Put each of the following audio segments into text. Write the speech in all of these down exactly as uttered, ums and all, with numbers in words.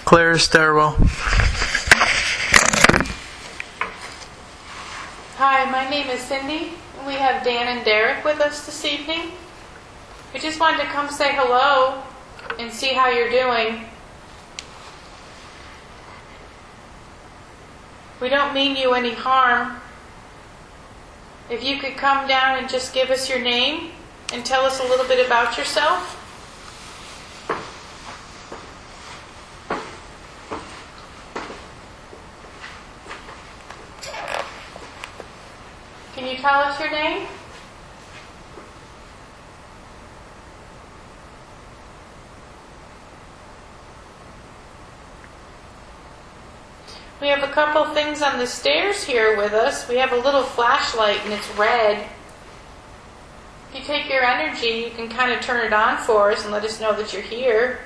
Claire's stairwell. Hi, my name is Cindy, and we have Dan and Derek with us this evening. We just wanted to come say hello and see how you're doing. We don't mean you any harm. If you could come down and just give us your name and tell us a little bit about yourself. Can you tell us your name? We have a couple things on the stairs here with us. We have a little flashlight and it's red. If you take your energy, you can kind of turn it on for us and let us know that you're here.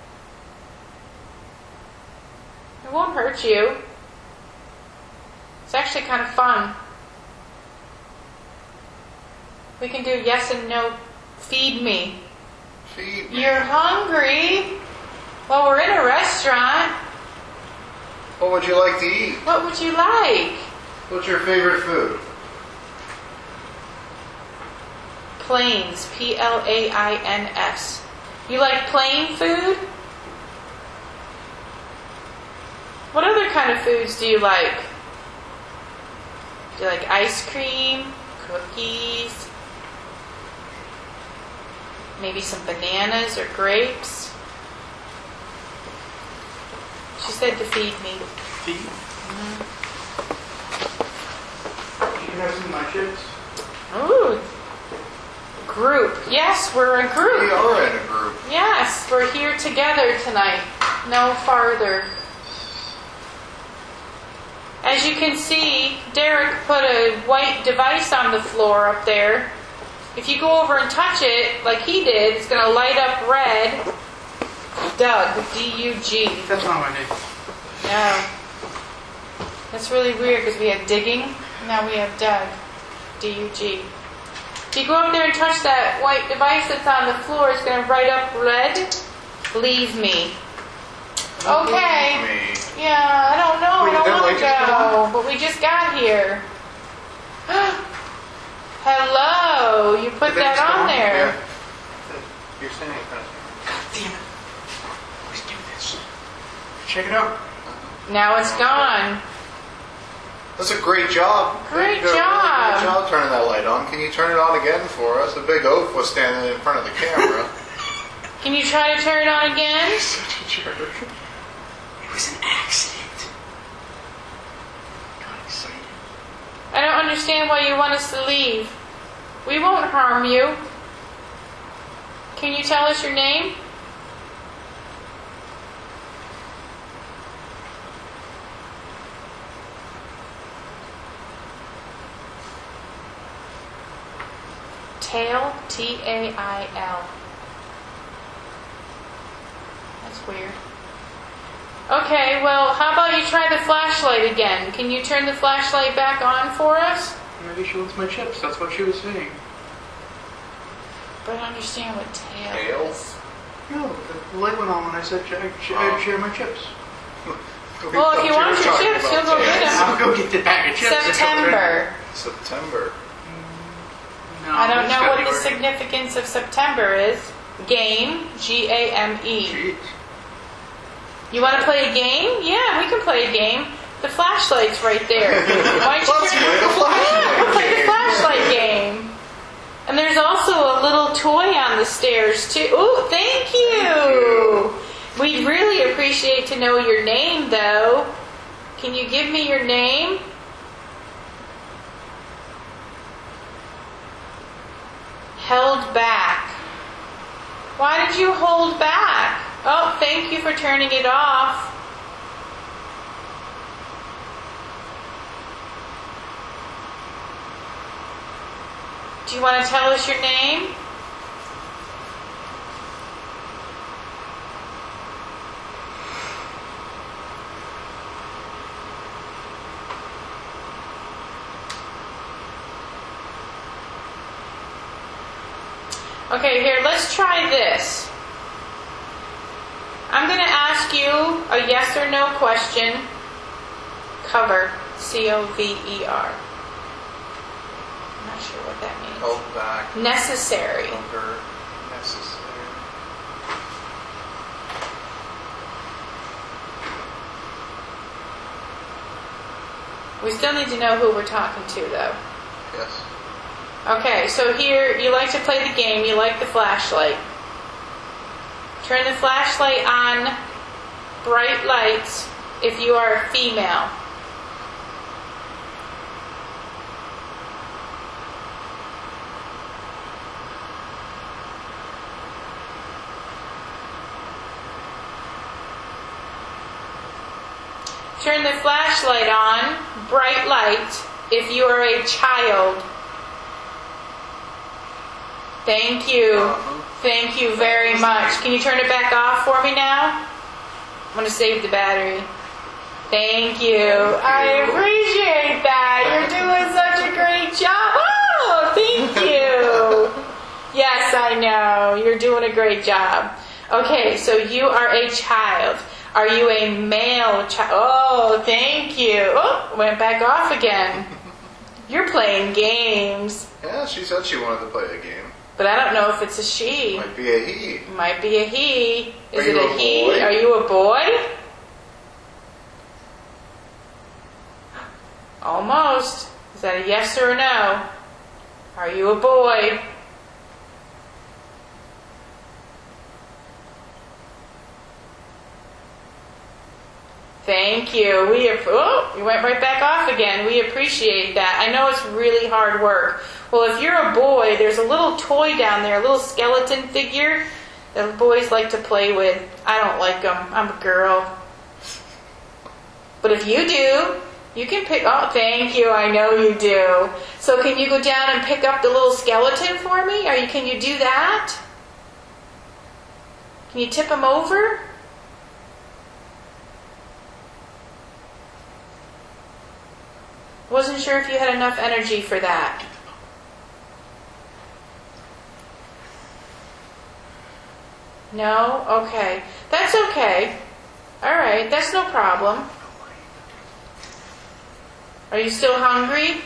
It won't hurt you. It's actually kind of fun. We can do yes and no. Feed me. Feed me. You're hungry? Well, we're in a restaurant. What would you like to eat? What would you like? What's your favorite food? Plains. P L A I N S. You like plain food? What other kind of foods do you like? Do you like ice cream? Cookies? Maybe some bananas or grapes? She said to feed me. Feed? Mm-hmm. You have some of my chips? Ooh. Group. Yes, we're a group. We are in a group. Yes, we're here together tonight. No farther. As you can see, Derek put a white device on the floor up there. If you go over and touch it, like he did, it's going to light up red. Doug, D U G. That's not what I did. No. That's really weird because we had digging. Now we have Doug, D U G. If you go up there and touch that white device that's on the floor, it's going to light up red. Leave me. Okay. Me. Yeah, I don't know. Wait, I don't that want light to just went go. on? But we just got here. Hello. You put Did they that just go on there. Yeah. You're saying it. God damn it. Let's do this. Check it out. Now it's gone. That's a great job. Great You did a really job. Great job turning that light on. Can you turn it on again for us? A big oaf was standing in front of the camera. Can you try to turn it on again? Such a jerk. It was an accident. Got excited. I don't understand why you want us to leave. We won't harm you. Can you tell us your name? Tail, T A I L. That's weird. Okay, well, how about you try the flashlight again? Can you turn the flashlight back on for us? Maybe she wants my chips. That's what she was saying. But I don't understand what tail, Tail? is. No, the light went on when I said I'd sh- I'd share my chips. Well, if you want your chips, you'll go get them. I'll go get the bag of chips. September. September. No, I don't it's know what the February. significance of September is. Game, G A M E. Jeez. You want to play a game? Yeah, we can play a game. The flashlight's right there. Why don't you Let's turn- play the flashlight Yeah, we'll play the game. flashlight game. And there's also a little toy on the stairs too. Ooh, thank you. We'd really appreciate to know your name, though. Can you give me your name? Held back. Why did you hold back? Oh, thank you for turning it off. Do you want to tell us your name? Okay, here, let's try this. I'm going to ask you a yes or no question. Cover. C O V E R. I'm not sure what that means. Hold back. Necessary. Cover. Necessary. We still need to know who we're talking to, though. Yes. Okay, so here, you like to play the game, you like the flashlight. Turn the flashlight on, bright lights, if you are a female. Turn the flashlight on, bright light, if you are a child. Thank you. Uh-huh. Thank you very much. Can you turn it back off for me now? I'm going to save the battery. Thank you. Thank I you. appreciate that. You're doing such a great job. Oh, thank you. Yes, I know. You're doing a great job. Okay, so you are a child. Are you a male child? Oh, thank you. Oh, went back off again. You're playing games. Yeah, she said she wanted to play a game. But I don't know if it's a she. Might be a he. Might be a he. Is Are it you a a he? boy? Are you a boy? Almost. Is that a yes or a no? Are you a boy? Thank you. We have, oh, you went right back off again. We appreciate that. I know it's really hard work. Well, if you're a boy, there's a little toy down there, a little skeleton figure that boys like to play with. I don't like them. I'm a girl. But if you do, you can pick, oh, thank you. I know you do. So can you go down and pick up the little skeleton for me? Are you, can you do that? Can you tip him over? Wasn't sure if you had enough energy for that. No? Okay. That's okay. Alright, that's no problem. Are you still hungry?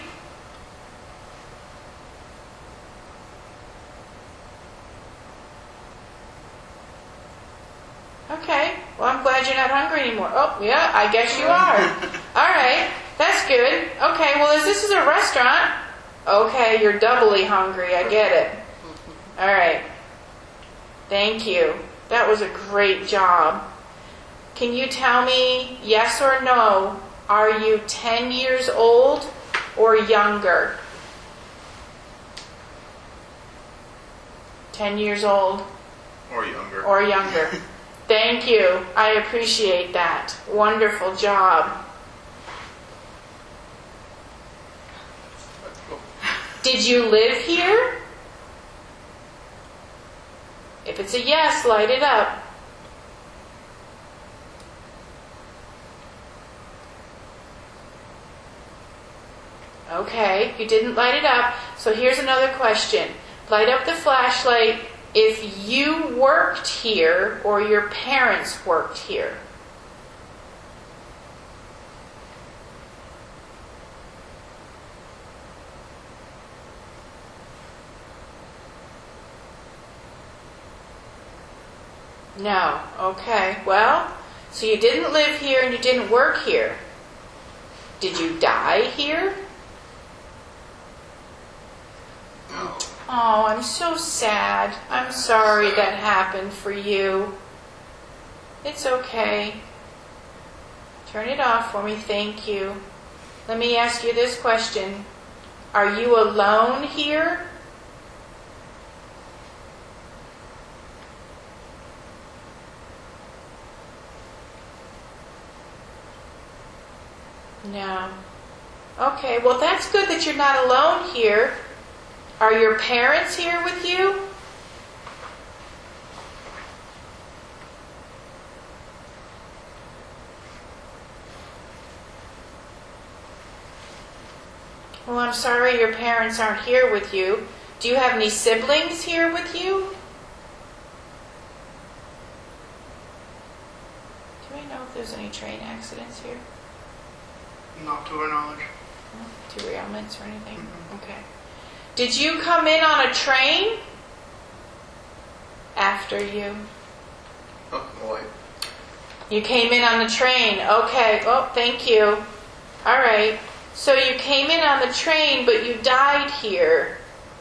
Okay. Well, I'm glad you're not hungry anymore. Oh, yeah, I guess you are. Alright. That's good. Okay, well, as this is a restaurant, okay, you're doubly hungry. I get it. All right. Thank you. That was a great job. Can you tell me, yes or no, are you ten years old or younger? ten years old Or younger. or younger. Thank you. I appreciate that. Wonderful job. Did you live here? If it's a yes, light it up. Okay, you didn't light it up. So here's another question. Light up the flashlight if you worked here or your parents worked here. No. Okay. Well, so you didn't live here and you didn't work here. Did you die here? No. Oh, I'm so sad. I'm sorry that happened for you. It's okay. Turn it off for me. Thank you. Let me ask you this question. Are you alone here? No. Okay, well that's good that you're not alone here. Are your parents here with you? Well, I'm sorry your parents aren't here with you. Do you have any siblings here with you? Do we know if there's any train accidents here? Not to our knowledge. No? Derailments or anything? Mhm. Okay. Did you come in on a train? After you. Oh, boy. You came in on the train. Okay. Oh, thank you. All right. So you came in on the train, but you died here.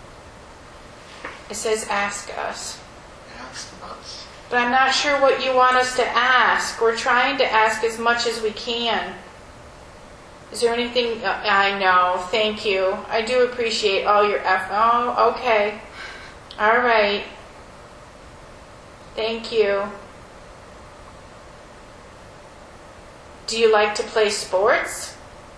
It says ask us. Ask us. But I'm not sure what you want us to ask. We're trying to ask as much as we can. Is there anything? Uh, I know. Thank you. I do appreciate all your effort. Oh, okay. All right. Thank you. Do you like to play sports?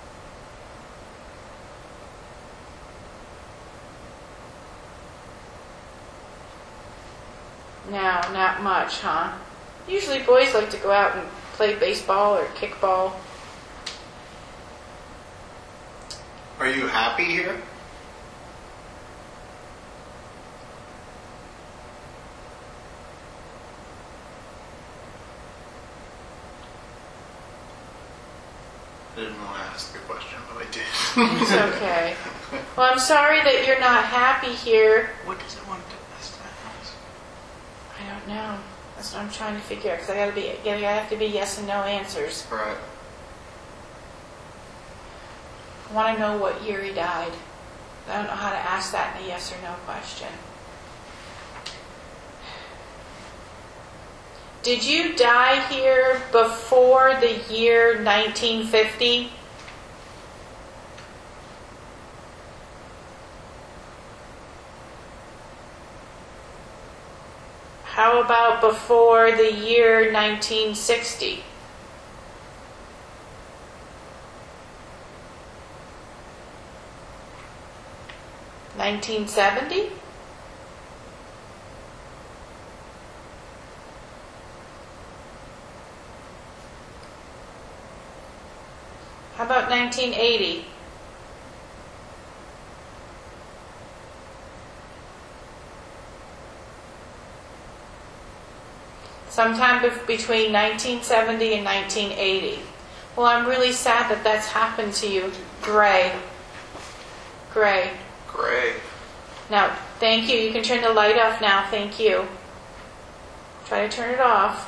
No, not much, huh? Usually boys like to go out and play baseball or kickball. Are you happy here? I didn't want to ask the question, but I did. It's okay. Well, I'm sorry that you're not happy here. What does it want to us to ask? I don't know. That's what I'm trying to figure out because I gotta be, yeah, I have to be yes and no answers. Right. I want to know what year he died. I don't know how to ask that in a yes or no question. Did you die here before the year nineteen fifty? How about before the year nineteen sixty? nineteen seventy? How about nineteen eighty? Sometime bef- between nineteen seventy and nineteen eighty. Well, I'm really sad that that's happened to you. Gray. Gray. Gray. Now, thank you. You can turn the light off now. Thank you. Try to turn it off.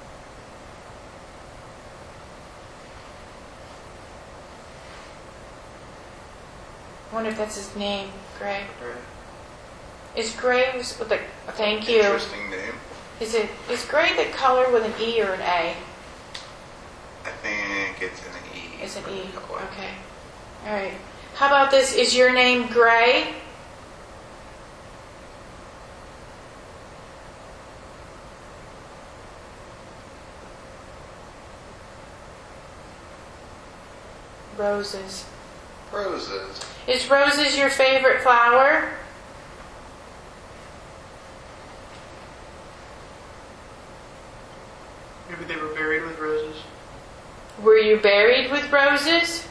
I wonder if that's his name. Gray. Gray. Is Gray with the? Thank you. Interesting name. Is it? Is Gray the color with an E or an A? I think it's an E. It's an E. Color. Okay. All right. How about this? Is your name Gray? Roses. Roses. Is roses your favorite flower? Maybe they were buried with roses. Were you buried with roses?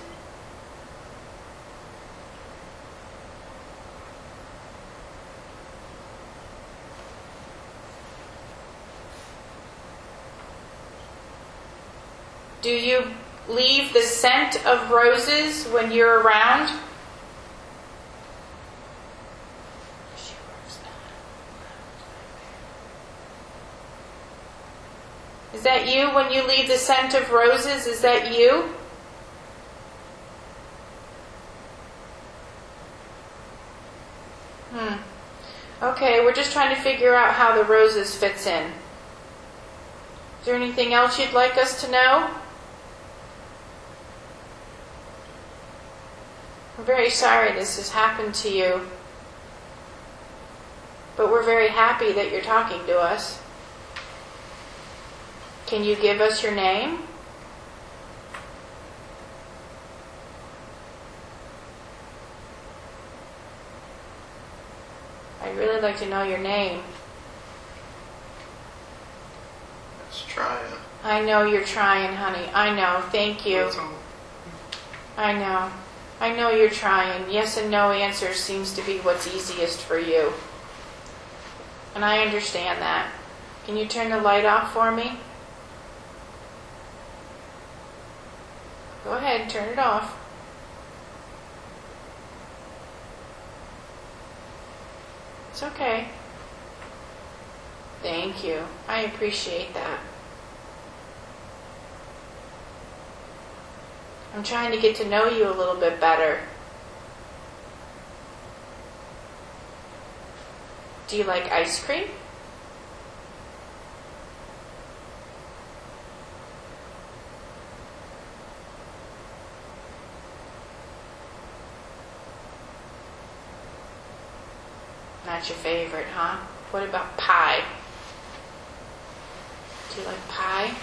Do you leave the scent of roses when you're around? Is that you when you leave the scent of roses? Is that you? Hmm. Okay, we're just trying to figure out how the roses fits in. Is there anything else you'd like us to know? We're very sorry this has happened to you. But we're very happy that you're talking to us. Can you give us your name? I'd really like to know your name. Let's try it. I know you're trying, honey. I know. Thank you. That's all. I know. I know you're trying. Yes and no answers seems to be what's easiest for you. And I understand that. Can you turn the light off for me? Go ahead and turn it off. It's okay. Thank you. I appreciate that. I'm trying to get to know you a little bit better. Do you like ice cream? Not your favorite, huh? What about pie? Do you like pie?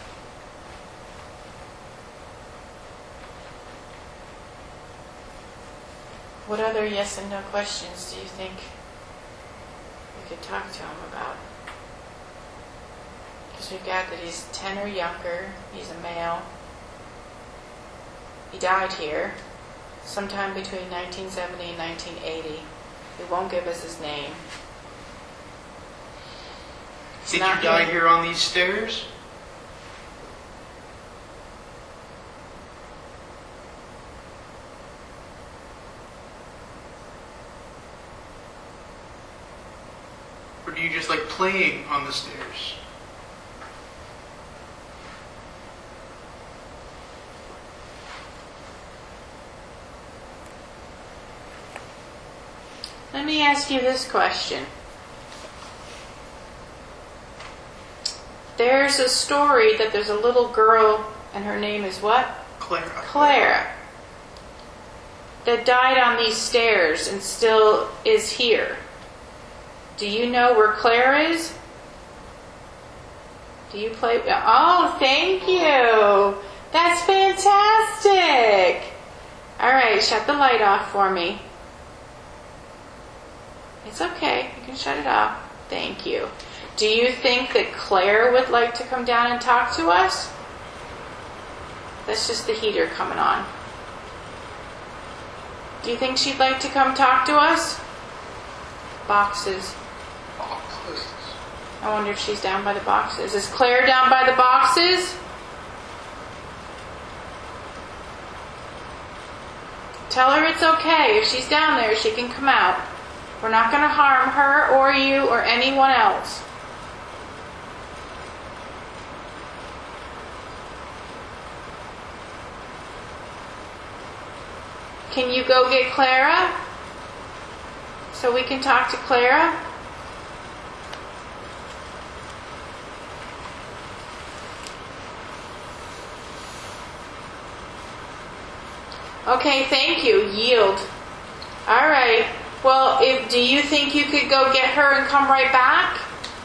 What other yes and no questions do you think we could talk to him about? Because we've got that he's ten or younger, he's a male. He died here sometime between nineteen seventy and nineteen eighty. He won't give us his name. Did you die here on these stairs? Or do you just like playing on the stairs? Let me ask you this question. There's a story that there's a little girl, and her name is what? Clara. Clara. That died on these stairs and still is here. Do you know where Claire is? Do you play? Oh, thank you. That's fantastic. All right, shut the light off for me. It's okay. You can shut it off. Thank you. Do you think that Claire would like to come down and talk to us? That's just the heater coming on. Do you think she'd like to come talk to us? Boxes. Boxes. I wonder if she's down by the boxes. Is Claire down by the boxes? Tell her it's okay. If she's down there, she can come out. We're not going to harm her or you or anyone else. Can you go get Clara? So we can talk to Clara? Okay, thank you. Yield. All right. Well, if, do you think you could go get her and come right back?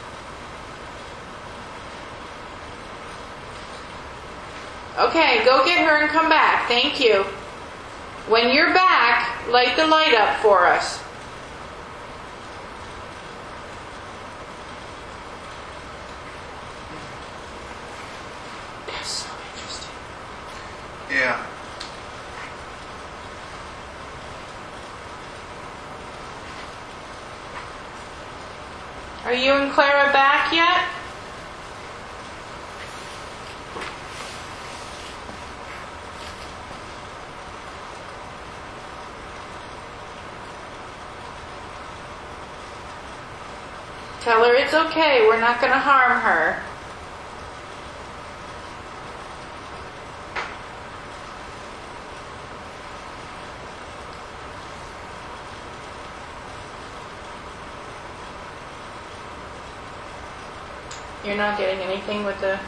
Okay, go get her and come back. Thank you. When you're back, light the light up for us. That's so interesting. Yeah. Are you and Clara back yet? Tell her it's okay. We're not going to harm her. You're not getting anything with the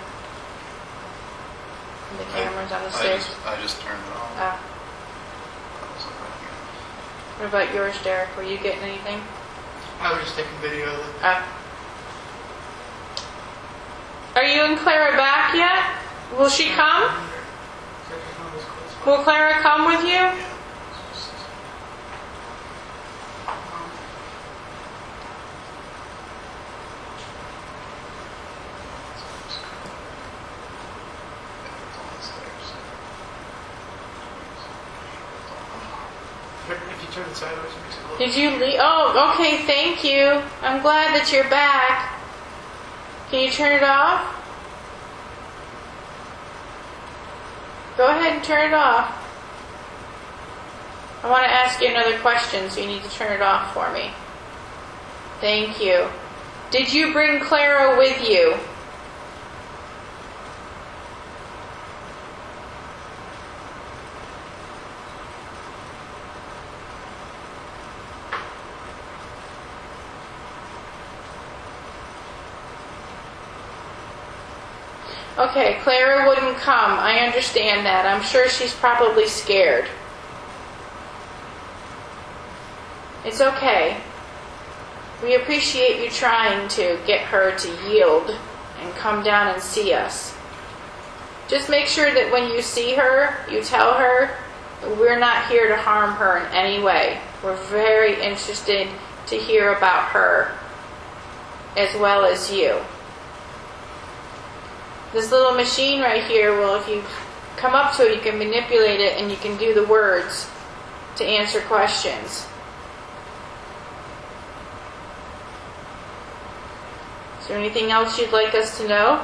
the cameras on the I stairs? just, I just turned it on. Ah. What about yours, Derek? Were you getting anything? I was just taking video of it. Ah. Are you and Clara back yet? Will she come? Will Clara come with you? If you turn it sideways, it makes it a little. Did you leave? Oh, okay, thank you. I'm glad that you're back. Can you turn it off? Go ahead and turn it off. I want to ask you another question, so you need to turn it off for me. Thank you. Did you bring Clara with you? Okay, Clara wouldn't come. I understand that. I'm sure she's probably scared. It's okay. We appreciate you trying to get her to yield and come down and see us. Just make sure that when you see her, you tell her that we're not here to harm her in any way. We're very interested to hear about her as well as you. This little machine right here, well, if you come up to it, you can manipulate it and you can do the words to answer questions. Is there anything else you'd like us to know?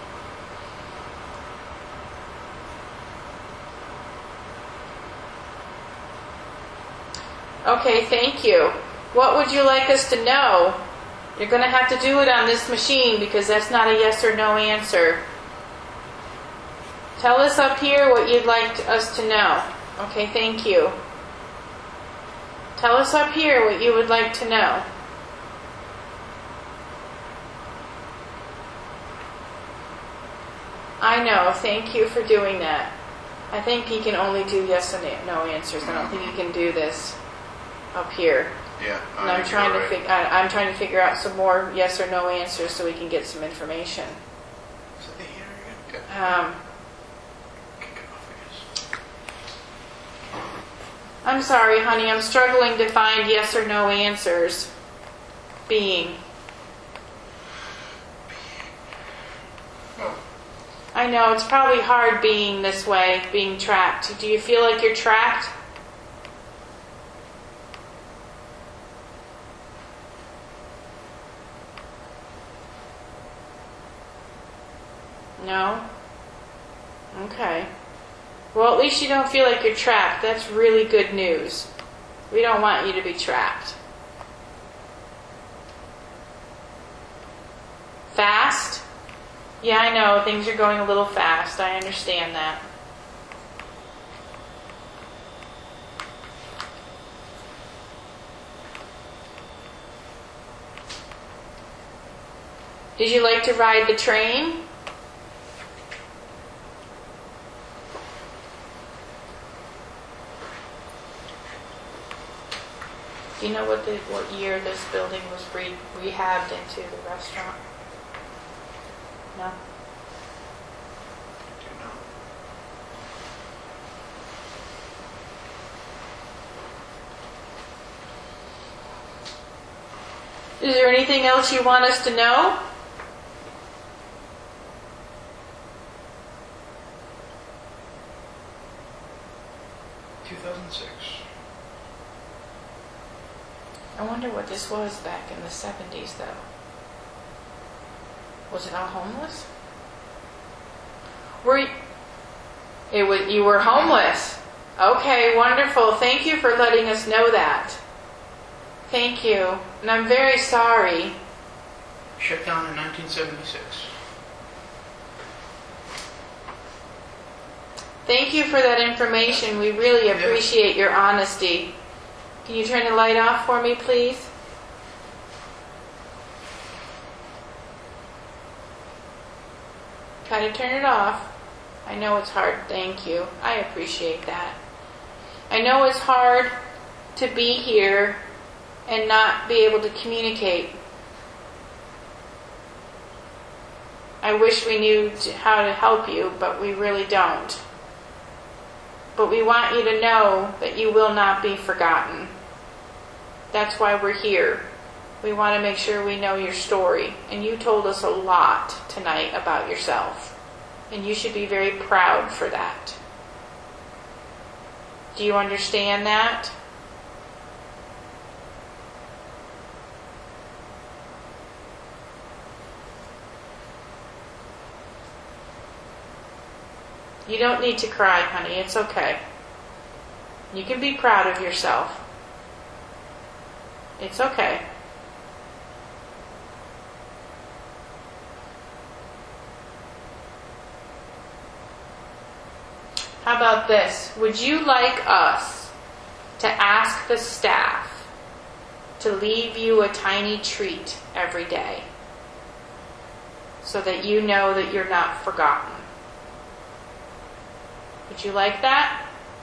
Okay, thank you. What would you like us to know? You're going to have to do it on this machine because that's not a yes or no answer. Tell us up here what you'd like us to know. Okay, thank you. Tell us up here what you would like to know. I know, thank you for doing that. I think he can only do yes and no answers. I don't think he can do this up here. Yeah, And I'm think trying you're to right. fig- I, I'm trying to figure out some more yes or no answers so we can get some information. Is it the heater again? Yeah. Um, Kick it off, I guess. I'm sorry, honey. I'm struggling to find yes or no answers. Being. Oh, I know, it's probably hard being this way, being trapped. Do you feel like you're trapped? No? Okay. Well, at least you don't feel like you're trapped. That's really good news. We don't want you to be trapped. Fast? Yeah, I know. Things are going a little fast. I understand that. Did you like to ride the train? Do you know what the what year this building was re- rehabbed into the restaurant? No? do you know? Is there anything else you want us to know? two thousand six. I wonder what this was back in the seventies, though. Was it all homeless? Were you, it was, you were homeless. Okay, wonderful. Thank you for letting us know that. Thank you. And I'm very sorry. Shut down in nineteen seventy-six. Thank you for that information. We really appreciate your honesty. Can you turn the light off for me, please? Try to turn it off. I know it's hard. Thank you. I appreciate that. I know it's hard to be here and not be able to communicate. I wish we knew to- how to help you, but we really don't. But we want you to know that you will not be forgotten. That's why we're here. We want to make sure we know your story. And you told us a lot tonight about yourself. And you should be very proud for that. Do you understand that? You don't need to cry, honey. It's okay. You can be proud of yourself. It's okay. How about this? Would you like us to ask the staff to leave you a tiny treat every day so that you know that you're not forgotten? Would you like that?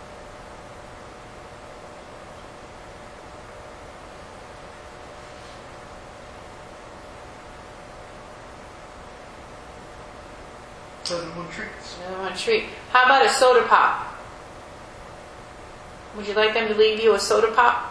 Doesn't want treats. Another one treat. How about a soda pop? Would you like them to leave you a soda pop?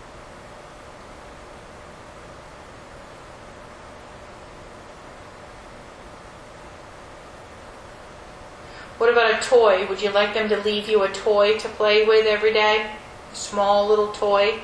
What about a toy? Would you like them to leave you a toy to play with every day? A small little toy?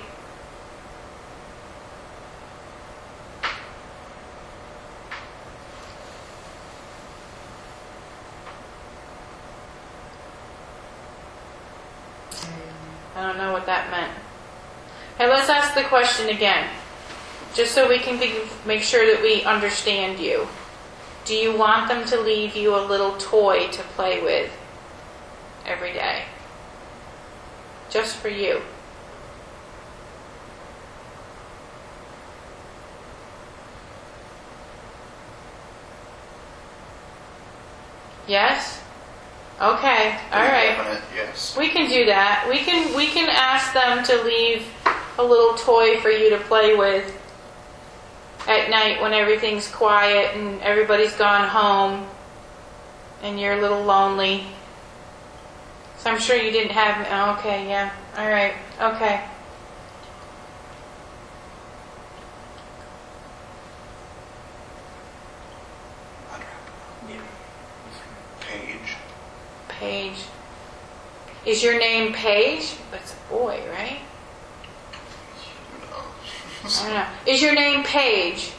I don't know what that meant. Hey, let's ask the question again, just so we can be, make sure that we understand you. Do you want them to leave you a little toy to play with every day? Just for you. Yes? Okay, all right. Definite yes. We can do that. We can we can ask them to leave a little toy for you to play with at night when everything's quiet and everybody's gone home and you're a little lonely. So I'm sure you didn't have... Oh, okay, yeah. All right. Okay. Paige. Paige. Is your name Paige? That's a boy, right? I don't know. Is your name Paige?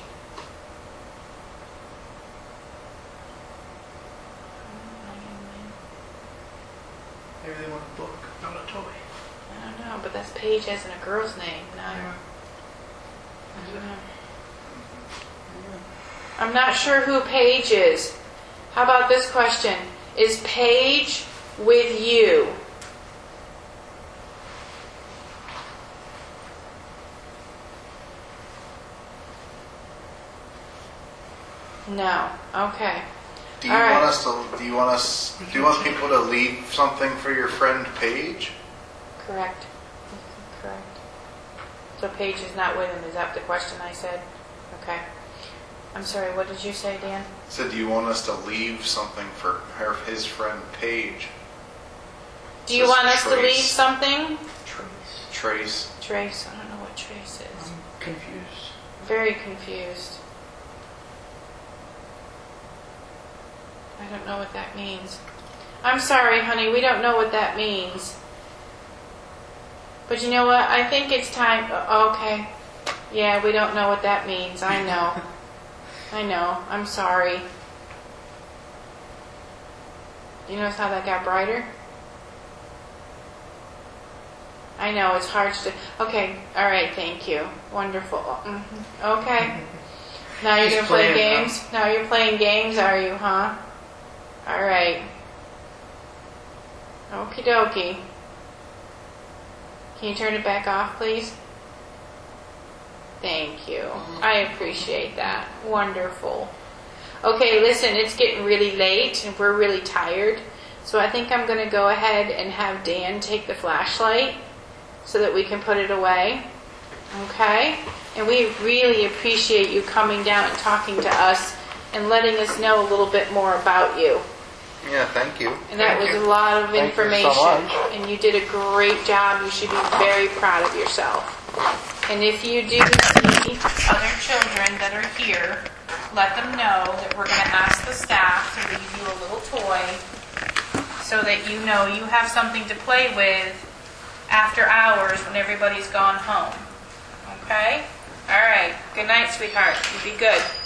Maybe they want a book, not a toy. I don't know, but that's Paige as in a girl's name. Not Yeah. I don't know. I'm not sure who Paige is. How about this question? Is Paige with you? No. Okay. Do you All right. want us to? Do you want us? Do you want people to leave something for your friend Paige? Correct. Correct. So Paige is not with him. Is that the question I said? Okay. I'm sorry. What did you say, Dan? So do you want us to leave something for her, his friend Paige? Do you Says want us to Trace. leave something? Trace. Trace. Trace. I don't know what Trace is. I'm confused. Very confused. I don't know what that means. I'm sorry, honey. We don't know what that means. But you know what? I think it's time. oh, Okay. Yeah, we don't know what that means. I know. I know. I'm sorry. You notice how that got brighter? I know. It's hard to... Okay. All right. Thank you. Wonderful. Mm-hmm. Okay. Now you're Just going to play playing, huh? games? Now you're playing games, are you, huh? All right. Okie dokie. Can you turn it back off, please? Thank you. I appreciate that. Wonderful. Okay, listen, it's getting really late and we're really tired. So I think I'm going to go ahead and have Dan take the flashlight so that we can put it away. Okay? And we really appreciate you coming down and talking to us and letting us know a little bit more about you. Yeah, thank you. And that Thank was you. a lot of Thank you so information. much. And you did a great job. You should be very proud of yourself. And if you do see other children that are here, let them know that we're going to ask the staff to leave you a little toy so that you know you have something to play with after hours when everybody's gone home. Okay? All right. Good night, sweetheart. You be good.